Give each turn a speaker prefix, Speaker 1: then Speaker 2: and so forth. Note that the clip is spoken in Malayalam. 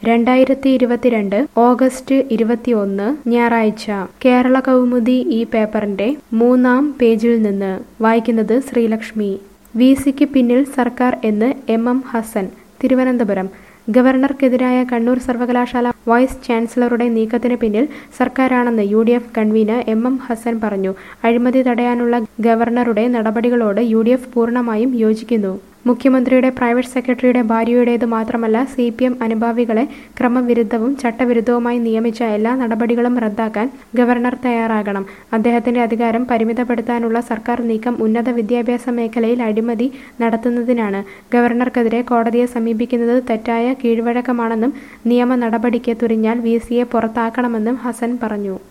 Speaker 1: 2022 ഓഗസ്റ്റ് 21 ഞായറാഴ്ച കേരള കൗമുദി ഈ പേപ്പറിന്റെ 3-ാം പേജിൽ നിന്ന് വായിക്കുന്നത് ശ്രീലക്ഷ്മി. വിസിക്ക് പിന്നിൽ സർക്കാർ എന്ന് എം ഹസൻ. തിരുവനന്തപുരം. ഗവർണർക്കെതിരായ കണ്ണൂർ സർവകലാശാല വൈസ് ചാൻസലറുടെ നീക്കത്തിന് പിന്നിൽ സർക്കാരാണെന്ന് UDF കൺവീനർ എം ഹസൻ പറഞ്ഞു. അഴിമതി തടയാനുള്ള ഗവർണറുടെ നടപടികളോട് UDF പൂർണ്ണമായും യോജിക്കുന്നു. മുഖ്യമന്ത്രിയുടെ പ്രൈവറ്റ് സെക്രട്ടറിയുടെ ഭാര്യയുടേത് മാത്രമല്ല, CPM അനുഭാവികളെ ക്രമവിരുദ്ധവും ചട്ടവിരുദ്ധവുമായി നിയമിച്ച എല്ലാ നടപടികളും റദ്ദാക്കാൻ ഗവർണർ തയ്യാറാകണം. അദ്ദേഹത്തിന്റെ അധികാരം പരിമിതപ്പെടുത്താനുള്ള സർക്കാർ നീക്കം ഉന്നത വിദ്യാഭ്യാസ മേഖലയിൽ അഴിമതി നടത്തുന്നതിനാണ്. ഗവർണർക്കെതിരെ കോടതിയെ സമീപിക്കുന്നത് തെറ്റായ കീഴ്വഴക്കമാണെന്നും നിയമ നടപടിക്ക് തുനിഞ്ഞാൽ VCയെ പുറത്താക്കണമെന്നും ഹസൻ പറഞ്ഞു.